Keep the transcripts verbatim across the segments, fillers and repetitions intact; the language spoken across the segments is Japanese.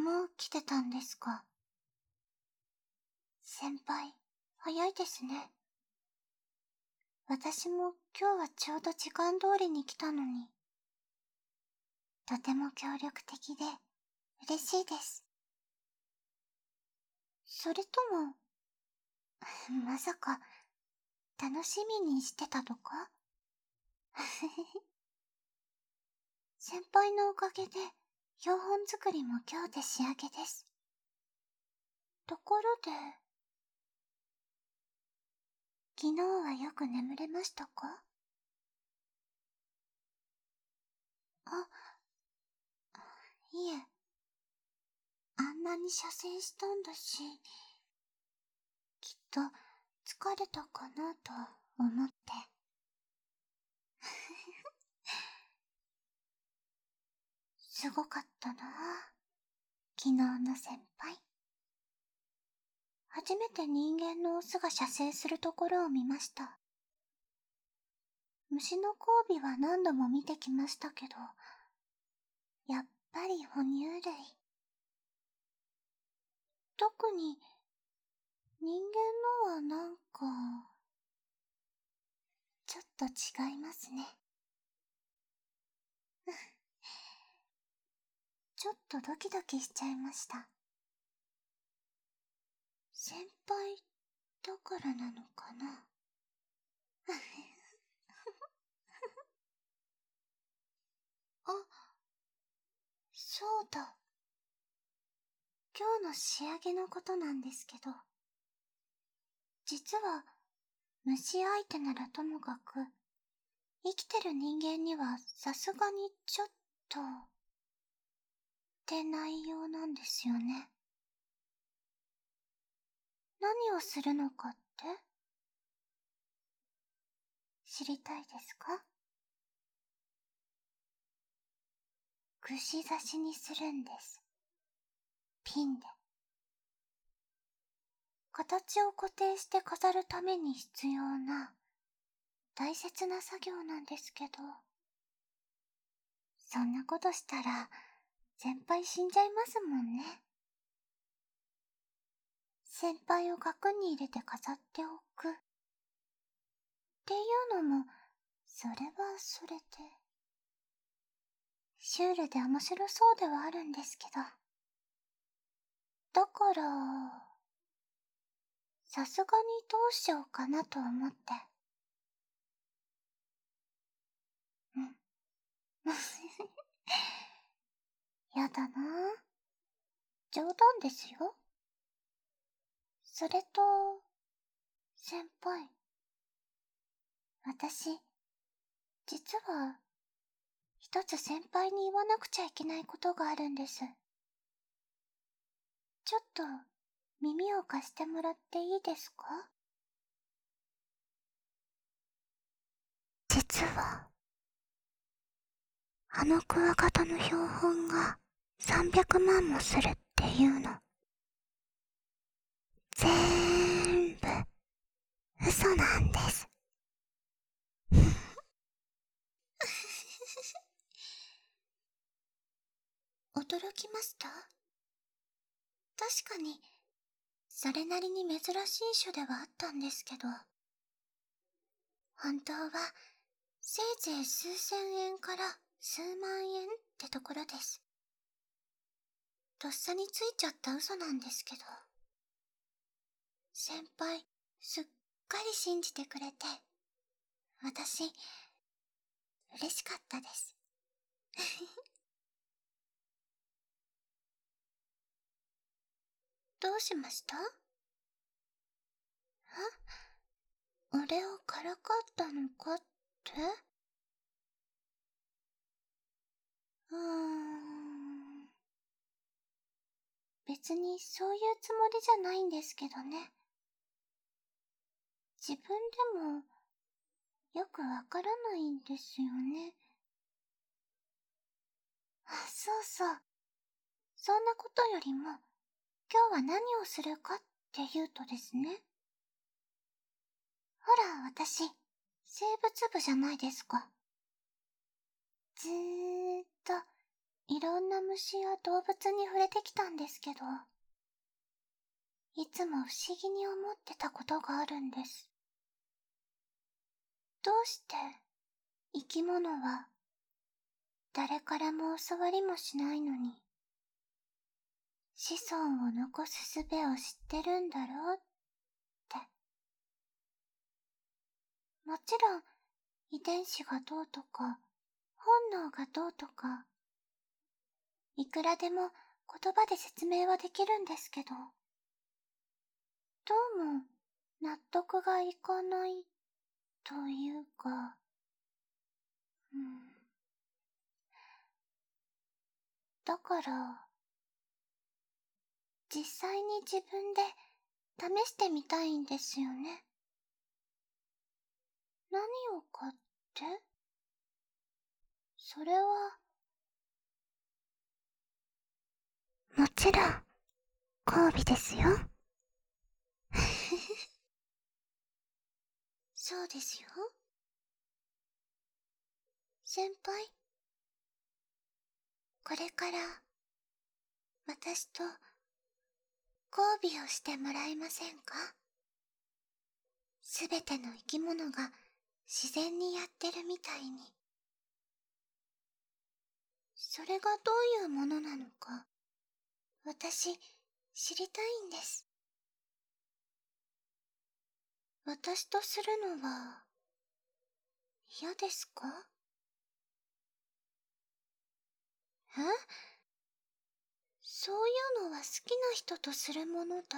もう来てたんですか。先輩、早いですね。私も今日はちょうど時間通りに来たのに。とても協力的で嬉しいです。それとも、まさか、楽しみにしてたとか先輩のおかげで、標本作りも今日で仕上げです。ところで、昨日はよく眠れましたか？あ、いえ、あんなに射精したんだし、きっと疲れたかなと思って。すごかったなあ、昨日の先輩。初めて人間のオスが射精するところを見ました。虫の交尾は何度も見てきましたけど、やっぱり哺乳類。特に人間のはなんか、ちょっと違いますね。ちょっとドキドキしちゃいました。先輩だからなのかな。あ、そうだ。今日の仕上げのことなんですけど、実は虫相手ならともかく、生きてる人間にはさすがにちょっと、って内容なんですよね。何をするのかって知りたいですか？串刺しにするんです。ピンで。形を固定して飾るために必要な大切な作業なんですけど、そんなことしたら先輩死んじゃいますもんね。先輩を額に入れて飾っておくっていうのも、それはそれでシュールで面白そうではあるんですけど、だからさすがにどうしようかなと思って。うん。やだなぁ。冗談ですよ。それと、先輩。私、実は、一つ先輩に言わなくちゃいけないことがあるんです。ちょっと、耳を貸してもらっていいですか？実は、あのクワガタの標本がさんびゃくまんもするっていうの。ぜーんぶ、嘘なんです。驚きました？確かに、それなりに珍しい種ではあったんですけど、本当は、せいぜい数千円から数万円ってところです。とっさについちゃった嘘なんですけど、先輩、すっかり信じてくれて、私、嬉しかったです。どうしました？え？俺をからかったのかって？うーん。別にそういうつもりじゃないんですけどね。自分でもよくわからないんですよね。あ、そうそう。そんなことよりも、今日は何をするかっていうとですね。ほら、私、生物部じゃないですか。ずーっと、 いろんな虫や動物に触れてきたんですけど、いつも不思議に思ってたことがあるんです。どうして生き物は誰からも教わりもしないのに子孫を残す術を知ってるんだろうって。もちろん遺伝子がどうとか本能がどうとかいくらでも言葉で説明はできるんですけど、どうも納得がいかないというか、うん、だから実際に自分で試してみたいんですよね。何をかって？それはもちろん交尾ですよ。そうですよ。先輩、これから私と交尾をしてもらえませんか？すべての生き物が自然にやってるみたいに。それがどういうものなのか、私知りたいんです。私とするのは嫌ですか？え？そういうのは好きな人とするものだ。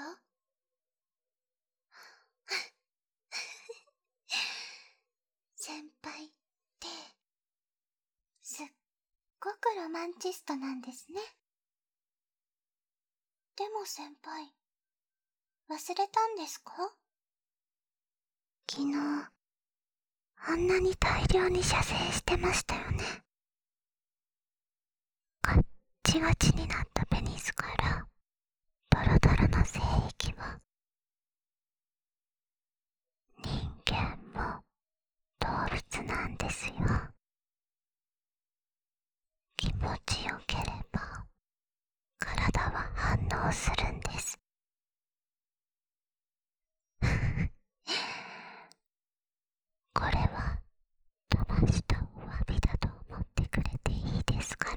先輩ってすっごくロマンチストなんですね。でも先輩、忘れたんですか？昨日あんなに大量に射精してましたよね。ガッチガチになったペニスからドロドロの精液は人間も動物なんですよ。気持ちよければ体は反応するんです。これは騙したお詫びだと思ってくれていいですから。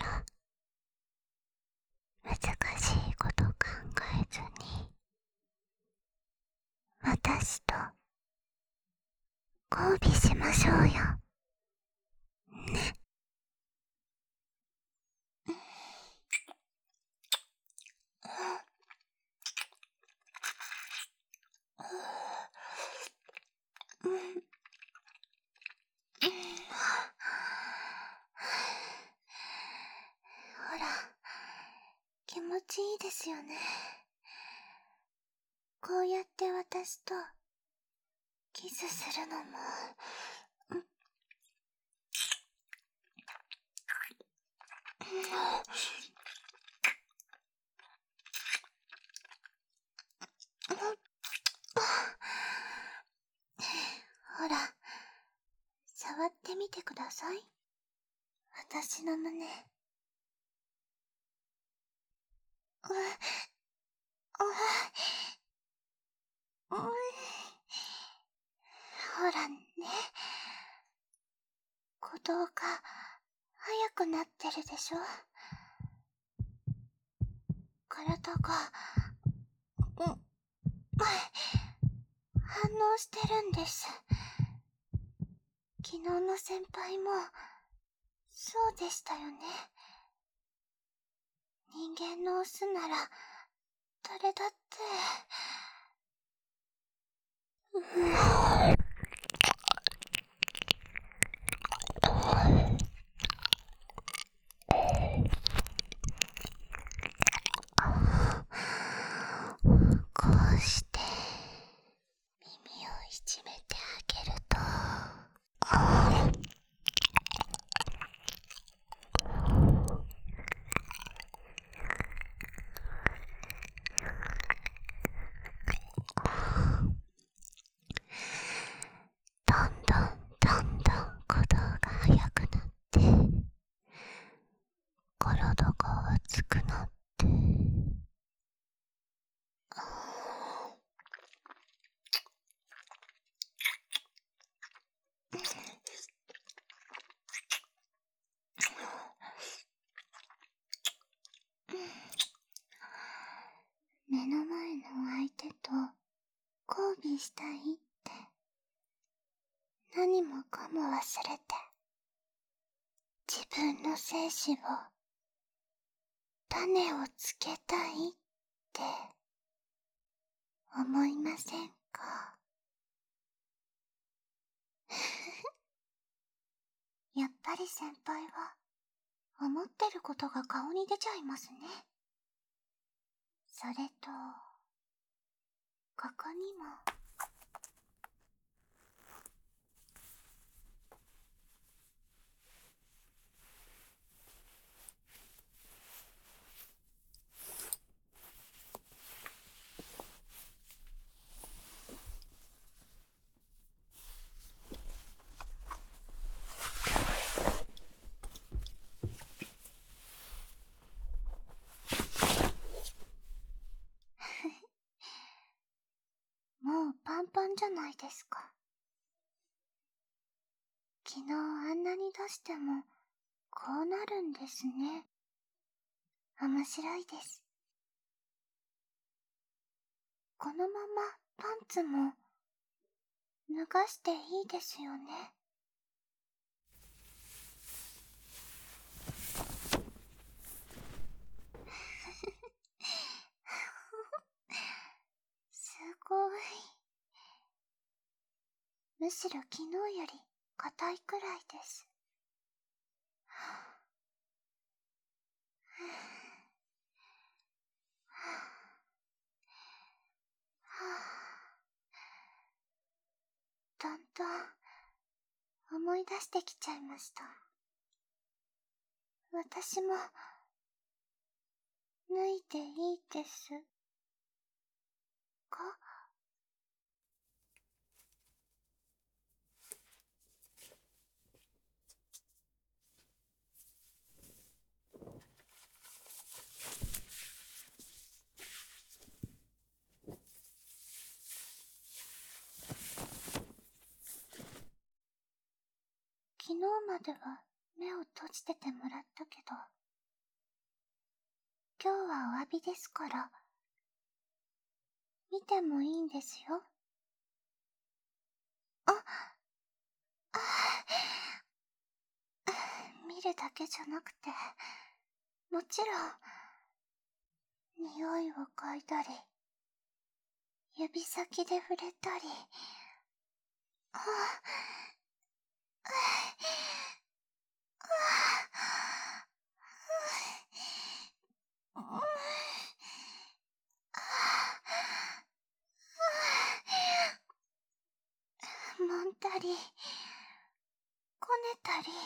難しいこと考えずに私と交尾しましょうよ。ね。ほら、気持ちいいですよね。こうやって私とキスするのも、ほら、触ってみてください。私の胸。う、う、う、ほらね、鼓動が速くなってるでしょ。体が、うん、反応してるんです。昨日の先輩もそうでしたよね。人間のオスなら誰だって。うぅ。こうして耳をいじめてあげると、どんどんどんどん鼓動が速くなって、ゴロド目の前の相手と交尾したいって何もかも忘れて自分の精子を種をつけたいって思いませんか？やっぱり先輩は思ってることが顔に出ちゃいますね。それとここにももうパンパンじゃないですか。昨日あんなに出してもこうなるんですね。面白いです。このままパンツも脱がしていいですよね。すごい。むしろ昨日より硬いくらいです。だんだん思い出してきちゃいました。私も脱いでいいですか？昨日までは目を閉じててもらったけど、今日はお詫びですから、見てもいいんですよ。あ、あ、見るだけじゃなくて、もちろん、匂いを嗅いだり、指先で触れたり、あ、あ、あ、揉んだり、こねたり、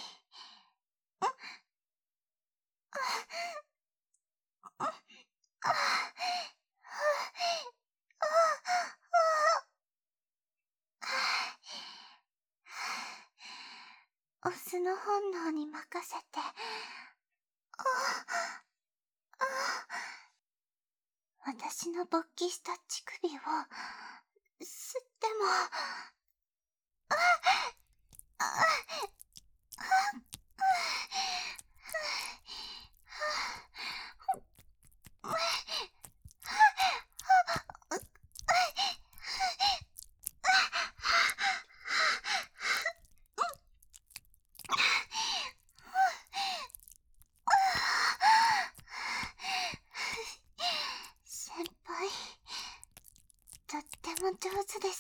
オスの本能に任せて、私の勃起した乳首を吸っても、先輩、とっても上手です。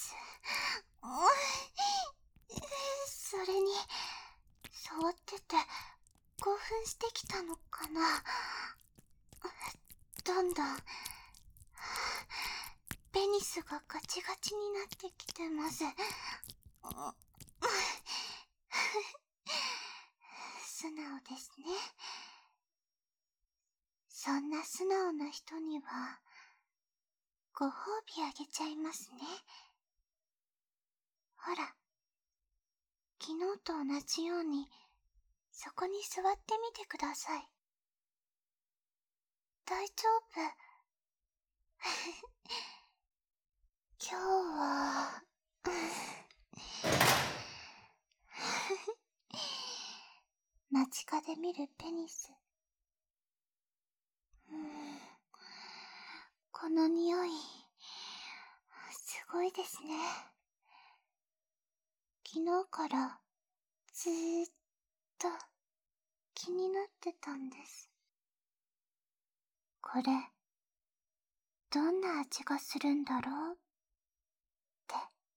それに、触ってて興奮してきたのかな。どんどんペニスがガチガチになってきてます。素直ですね。そんな素直な人にはご褒美あげちゃいますね。ほら、昨日と同じようにそこに座ってみてください。大丈夫。今日は間近で見るペニス、うん、この匂ごいですね。昨日からずーっと気になってたんです。これ、どんな味がするんだろうって。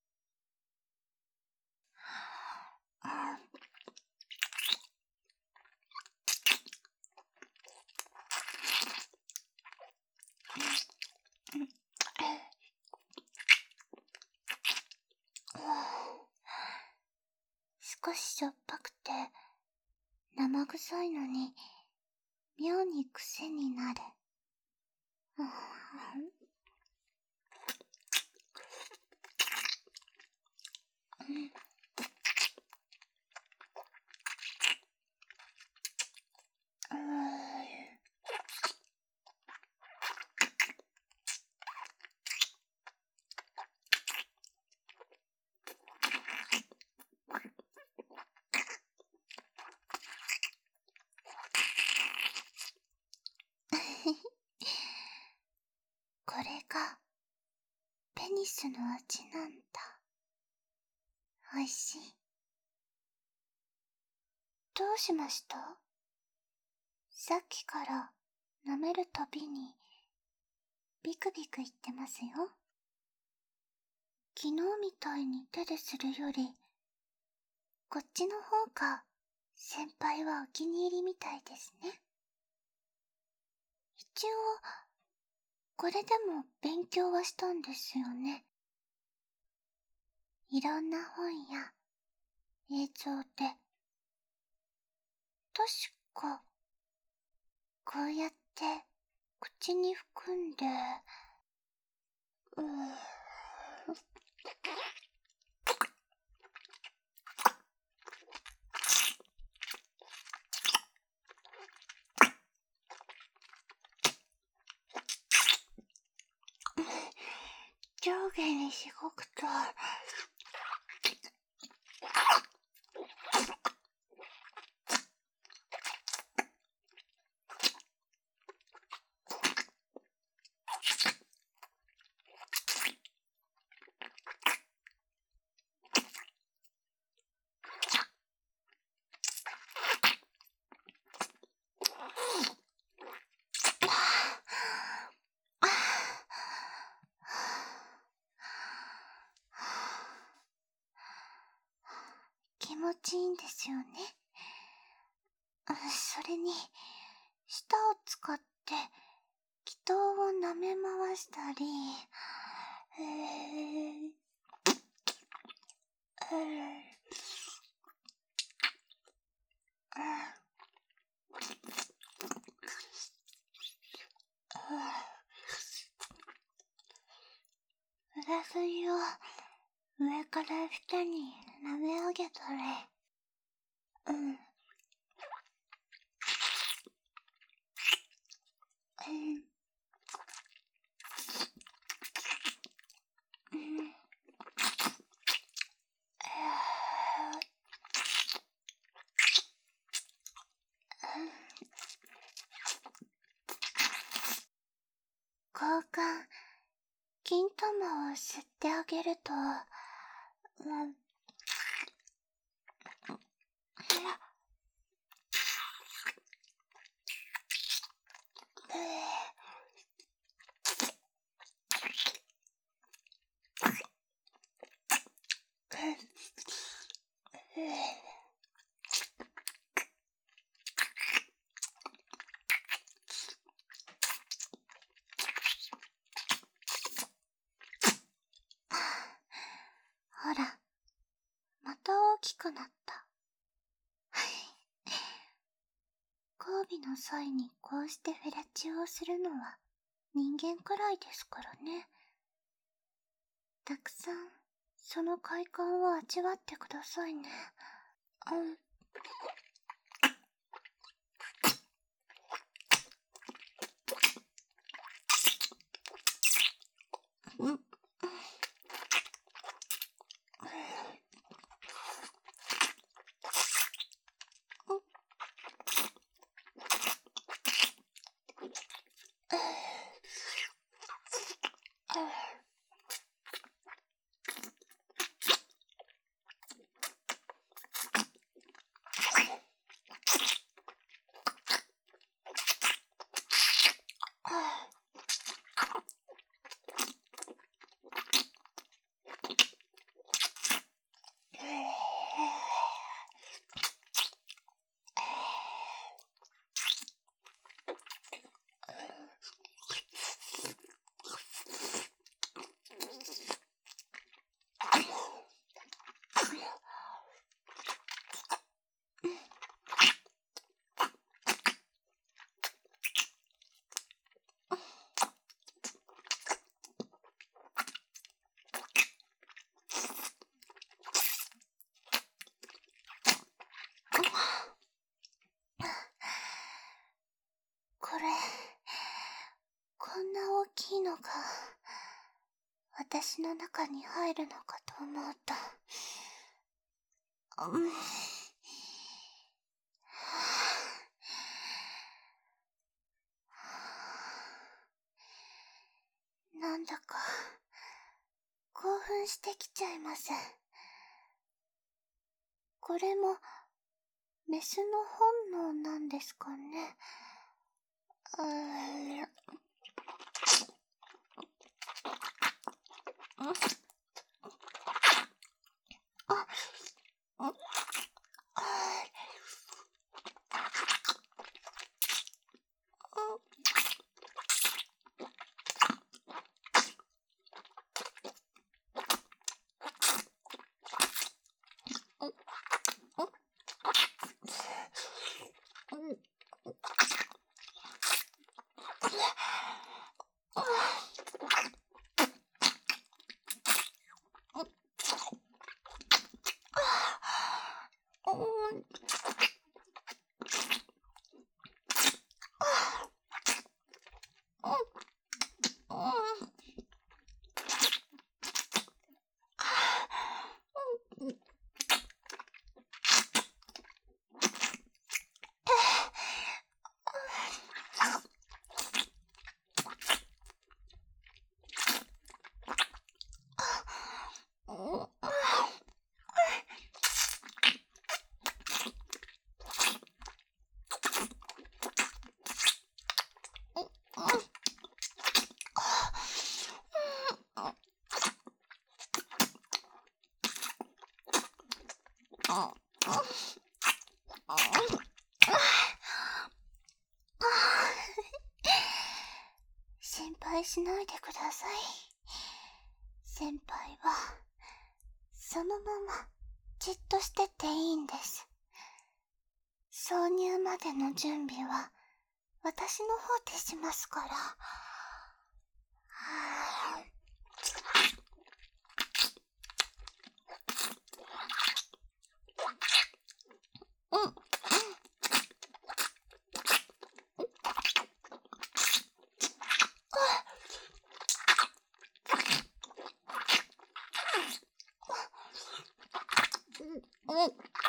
少ししょっぱくて生臭いのに妙に癖になる。これがペニスの味なんだ。おいしい。どうしました？さっきから舐めるたびにビクビク言ってますよ。昨日みたいに手でするよりこっちの方が先輩はお気に入りみたいですね。一応これでも勉強はしたんですよね。いろんな本や映像で確かこうやって口に含んでうー上下にしごくと気持ちいいんですよね。それに舌を使って気筒を舐め回したり、えーえー裏筋を上から下に舐め上げたり、うん。うん。うん。交換、金玉を吸ってあげると、うん、ほら、また大きくなった。交尾の際にこうしてフェラチオをするのは人間くらいですからね。たくさんその快感を味わってくださいね。うん。うん。 が私の中に入るのかと思うと、うん、なんだか興奮してきちゃいます。これもメスの本能なんですかね。うーん。あ、あ、心配しないでください。先輩はそのままじっとしてていいんです。挿入までの準備は私の方でしますから。はぁ。うん。うん。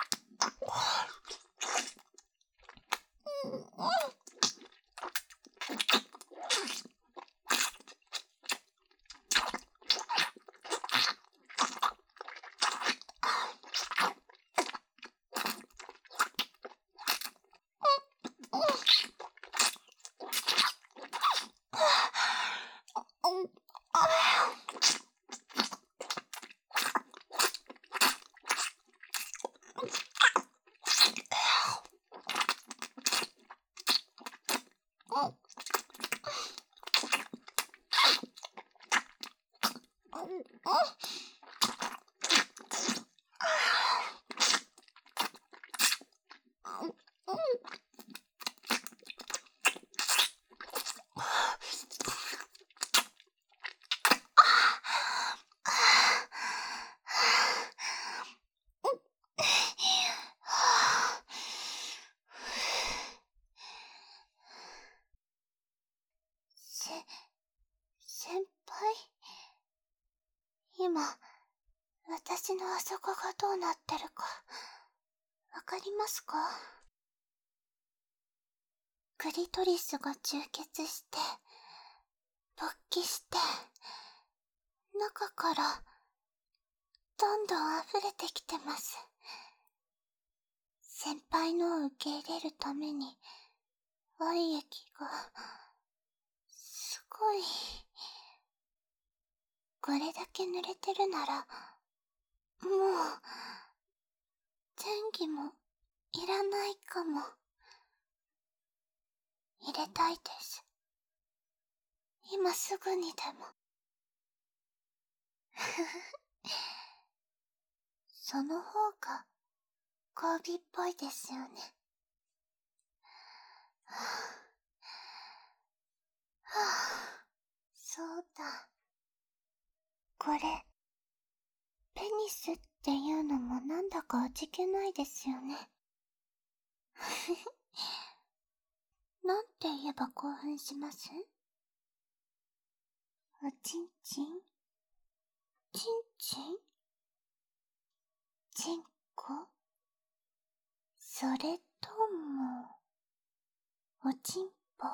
せ、先輩？今、私のあそこがどうなってるか、わかりますか？クリトリスが充血して、勃起して、中から、どんどん溢れてきてます。先輩のを受け入れるために、愛液が、すごい。これだけ濡れてるなら、もう、前儀もいらないかも。入れたいです。今すぐにでも。ふふふ。その方が、交尾っぽいですよね。はぁ、はぁ、そうだ。これ、ペニスっていうのもなんだか味気ないですよね。ふふ。なんて言えば興奮します？ おちんちんちんちんちんこそれとも、おちんぽ？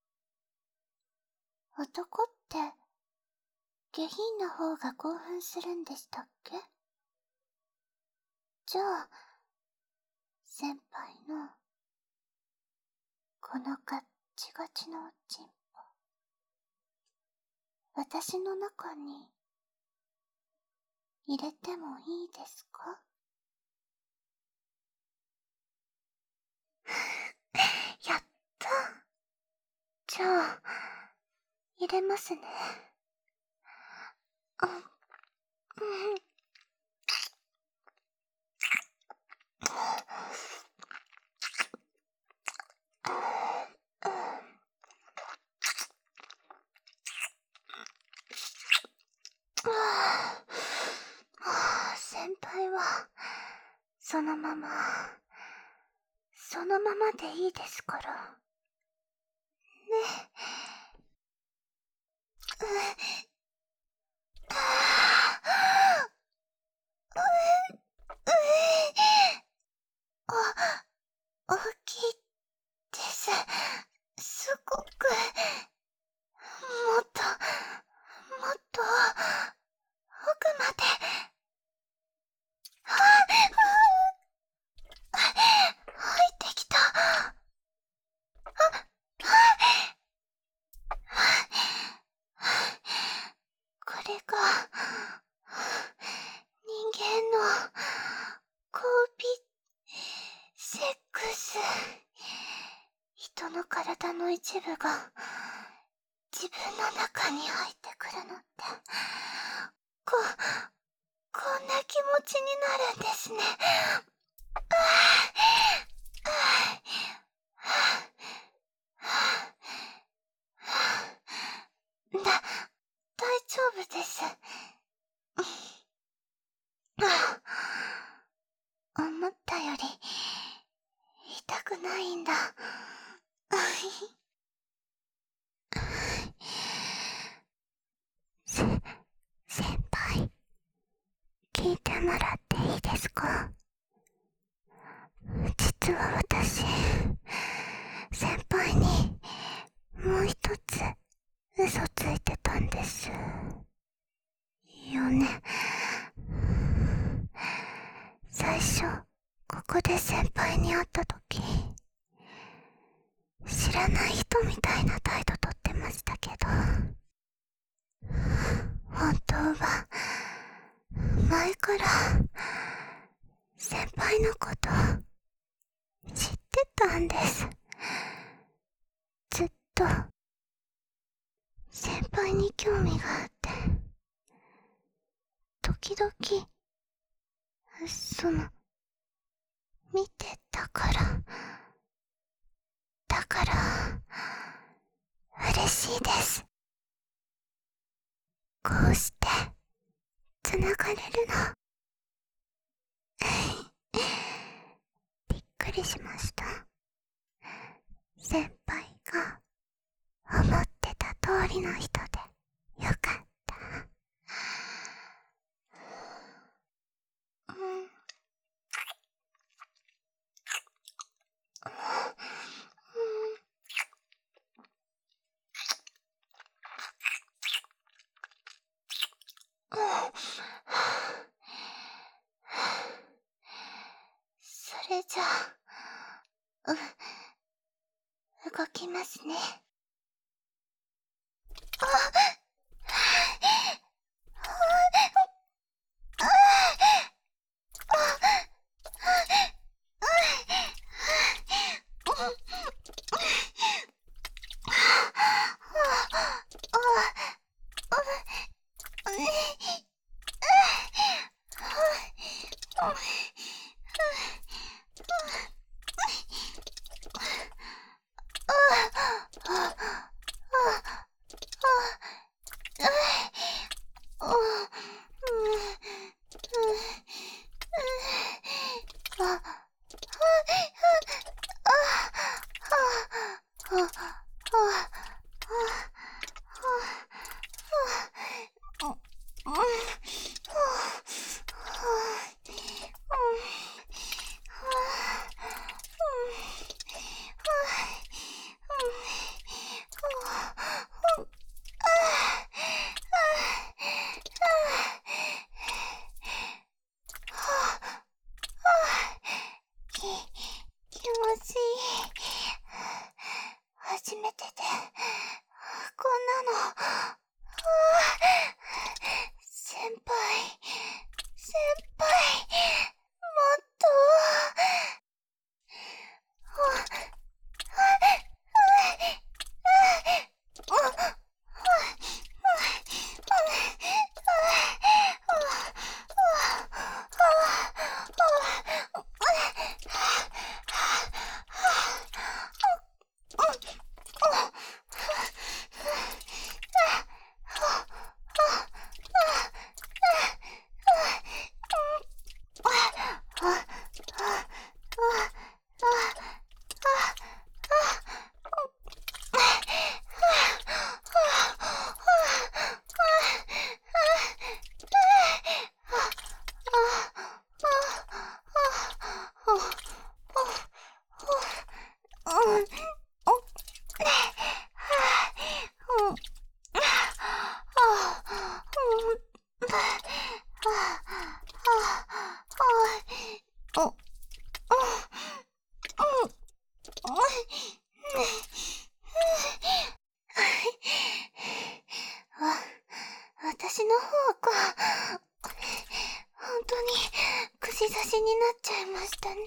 男って、下品な方が興奮するんでしたっけ？じゃあ、先輩の、このガッチガチのおちんぽ、私の中に、入れてもいいですか？やった。じゃあ、入れますね。あ、うん。先輩は、そのまま、そのままでいいですから。ね。う、ああ、う、う、あ、大きいです。すごく、もっと、もっと、奥まで。あ、うん、入ってきた。あ、これが、人間の、交尾、セックス。人の体の一部が、自分の中に入ってくるのって、こ、こんな気持ちになるんですね。だ、大丈夫です。思ったより、痛くないんだ。せ、先輩、聞いてもらっていいですか？実は私、先輩に、もう一つ、嘘ついてたんです。よね。最初、ここで先輩に会ったとき、知らない人みたいな態度とってましたけど、本当は、前から、先輩のこと、知ってたんです。ずっと、先輩に興味があって、時々、その、見てたから、だから、嬉しいです。こうして、つながれるの。びっくりしました。先輩が、思ってた通りの人で、よかった。うん。それじゃあ、う、動きますね。あ、 私の方が、本当に串刺しになっちゃいましたね。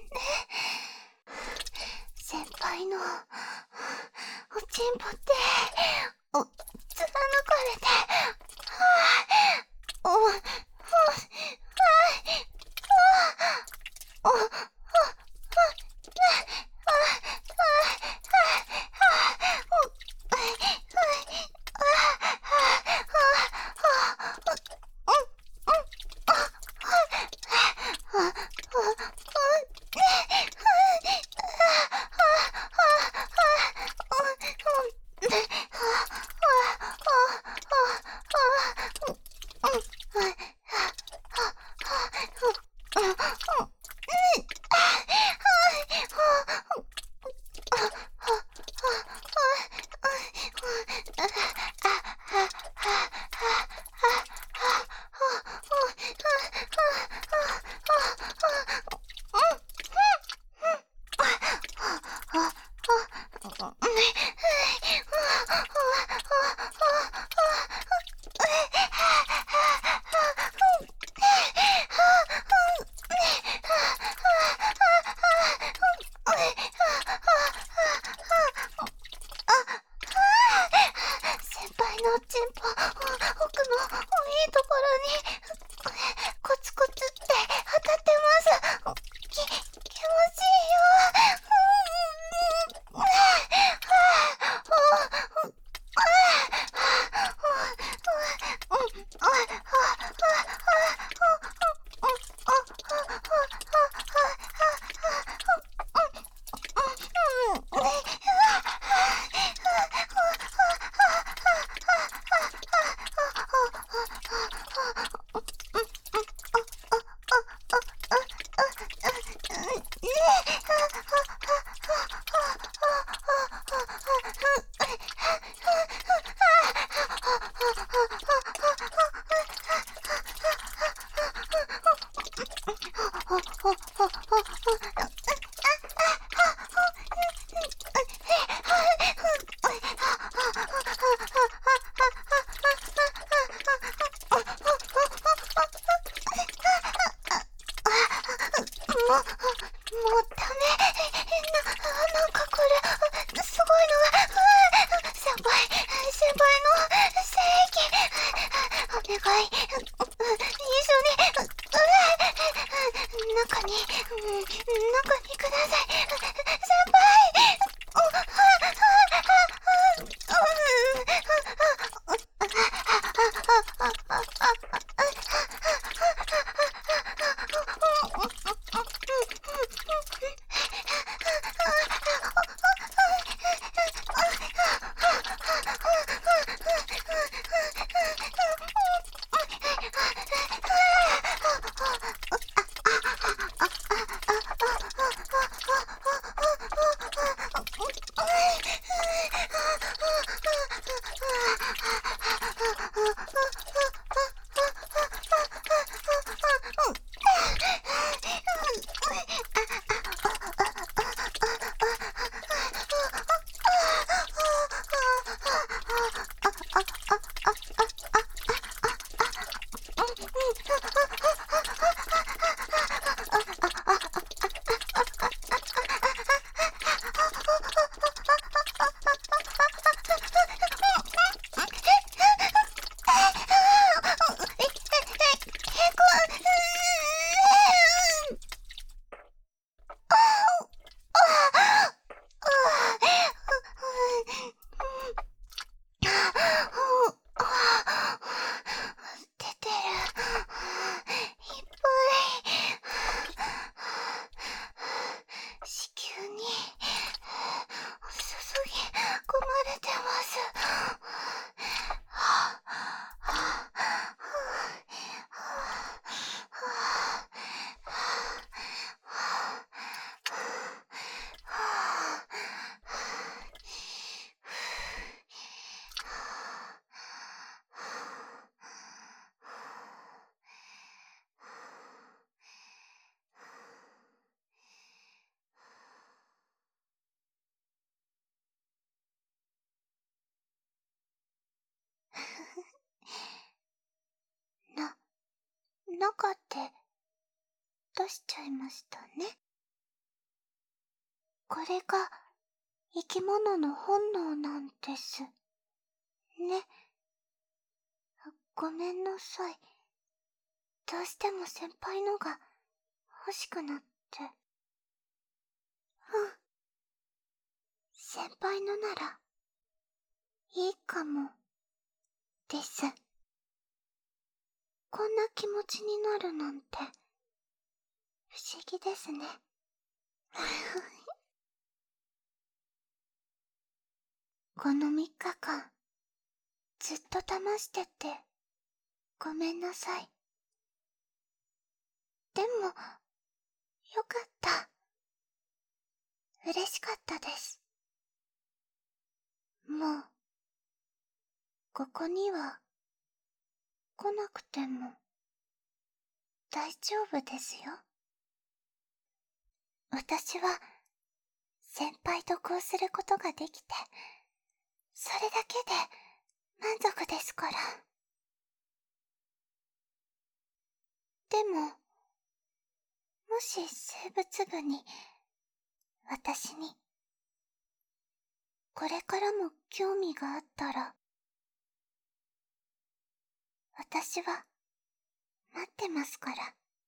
先輩のおちんぽって、お、貫かれて、はぁ、お、お、はぁ、お、お、お、 中って出しちゃいましたね。これが生き物の本能なんです。ね。ごめんなさい。どうしても先輩のが欲しくなって。うん。先輩のなら、いいかも、です。こんな気持ちになるなんて、不思議ですね。このみっかかん、ずっと騙してて、ごめんなさい。でも、よかった。嬉しかったです。もう、ここには、来なくても、大丈夫ですよ。私は、先輩とこうすることができて、それだけで満足ですから。でも、もし生物部に、私に、これからも興味があったら、私は、待ってますから。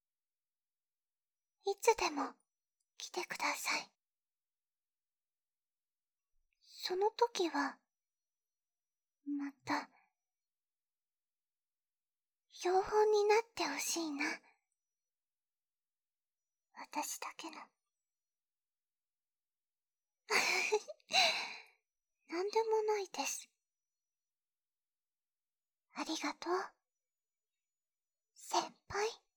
いつでも、来てください。その時は、また、標本になってほしいな。私だけの。なんでもないです。ありがとう。先輩。